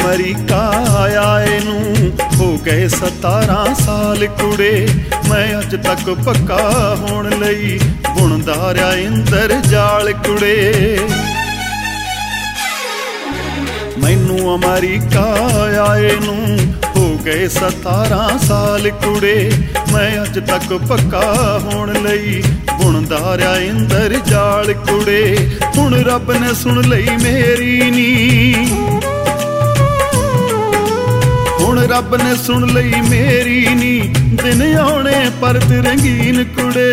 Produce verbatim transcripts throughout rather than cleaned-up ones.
अमरीका आए नू हो गए सतारह साल कुड़े, मैं अज तक पक्का होण लई बुणदा रहा इंदर जाल कुड़े। मैनू अमरीका आए नू हो गए सतारह साल कुड़े, मैं अज तक पक्का होण लई बुणदा रहा इंदर जाल कुड़े। हुण रब ने सुन लई मेरी नी, हुण रब ने सुन लई मेरी नी, दिन आने परत रंगीन कुड़े।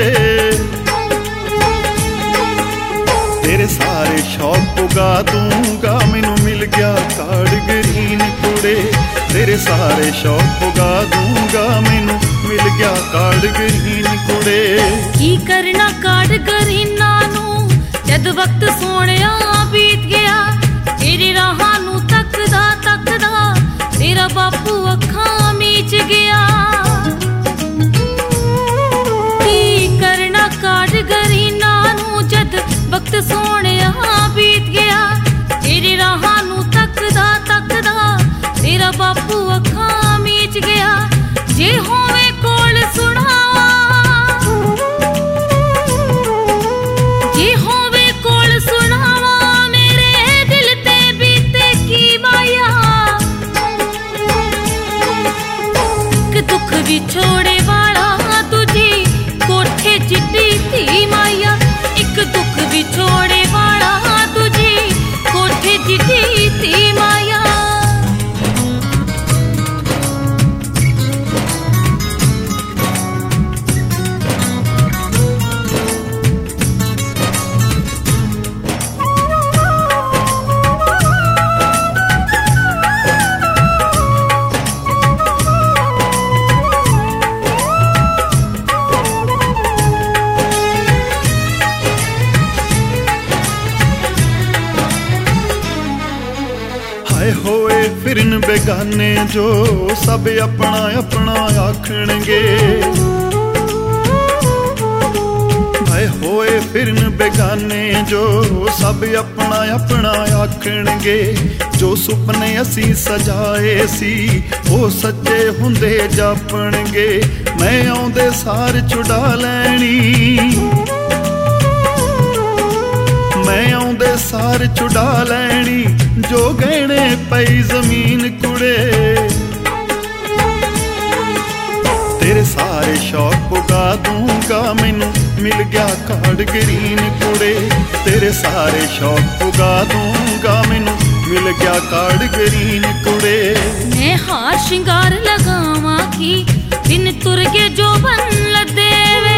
तेरे सारे शौक पुगा दूंगा, मैनू मिल गया कार्ड ग्रीन कुड़े। तेरे सारे शौक पुगा दूंगा, मैनू मिल गया कार्ड ग्रीन कुड़े। की करना कार्ड ग्रीना नू जद वक्त सोहणिया बीत गया, तेरे राहां नू तकदा तकदा तेरा बापू अखां मीच गया। की करना कार्ड ग्रीना नू जद वक्त सोहणिया बीत गया, तेरे राहां नू तकदा तकदा तेरा बापू अखां मीच गया। जे होवे कोल सुनावा, जे होवे कोल सुनावा, मेरे दिल ते बीते की माया। कि दुख विछोड़े वाला तुझी कोठे चिट्टी थी माया, एक दुख विछोड़े वाला तुझी कोठे चिट्टी थी माया। होए फिरन बेगाने जो सब अपना अपना आखणगे, भाई होए फिरन बेगाने जो सब अपना अपना आखणगे। जो सुपने असी सजाए सी वो सच्चे हुंदे जापणगे, मैं आउंदे सार छुड़ा लैनी, मैं आउंदे सार छुड़ा लैनी। जो गहने पई जमीन कुड़े, तेरे सारे शौक पुगा दूंगा, मैनू मिल गया कार्ड ग्रीन कुड़े। तेरे सारे शौक पुगा दूंगा, मैनू मिल गया कार्ड ग्रीन कुड़े। मैं हार श्रृंगार लगावा की दिन तुर के जो बन लदे वे,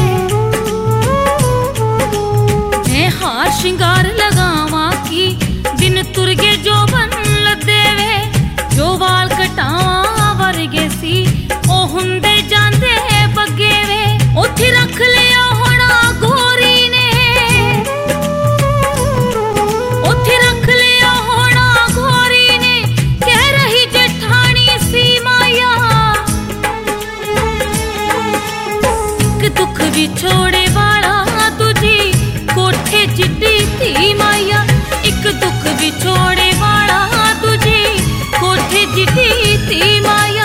मैं हार श्रृंगार लगावा की दिन तुर के जो बन लदे वे। जो वाल कटावा वर्गे सी ओ हुंदे जांदे बगे वे, उथे रख लिया होना गोरी ने, उथे रख लिया होना गोरी ने, कह रही जेठानी सी माया। कि दुख विछोड़े वाला तुझी कोठे चिट्टी थी माया, एक दुख विछोड़े वाला तुझी कोठे चिट्टी थी माया।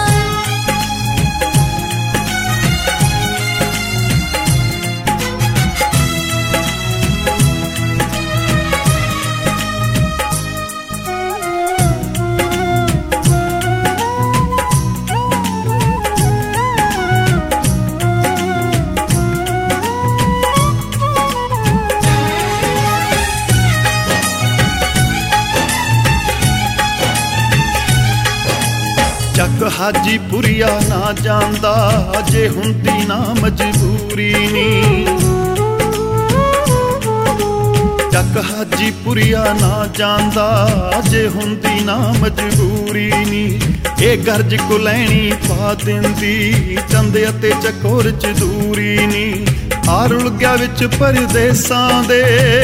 चक हाजीपुरिया ना जांदा जे हुंदी ना मजबूरी नी, चक हाजीपुरिया ना जांदा जे हुंदी ना मजबूरी नी। ए गर्ज को लैनी पा दिंदी चंदे अते चकोर च दूरी नी। आ रुल गया विच परदेसां दे,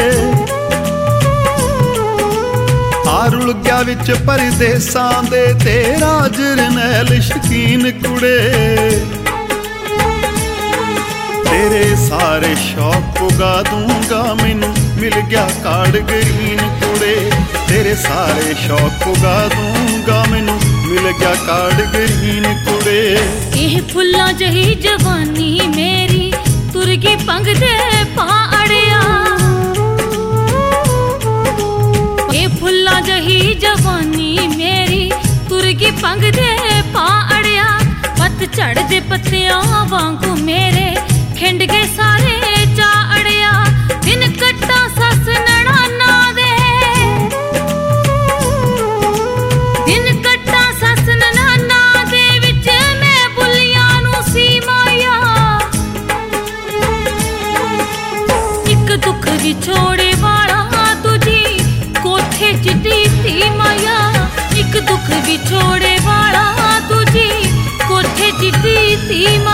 आ रुल गया विच परदेसां दे, तेरा जरनैल शकीन कुड़े। तेरे सारे शौक पुगा दूंगा, मैनू मिल गया कार्ड ग्रीन कुड़े। तेरे सारे शौक पुगा दूंगा मैनू मिल गया कार्ड ग्रीन कुड़े। एह फुल्ला जही जवानी मेरी तुरगी पंग दे पा अड़िया, ए फुल्ला जही जवानी मेरी तुरगी पंग दे पा अड़िया। पत चढ़ दे पत्तियां वांगू मेरे खिंड गए सारे चा अड़िया। दिन कट्टा सस नड़ाना दे, दिन कट्टा सस नड़ाना दे विच मैं बुलियां नू सी माया। एक दुख विछोड़े वाला तुझी कोठे चिट्टी थी माया। एक दुख विछोड़े वाला तुझी कोठे चिट्टी थी माया।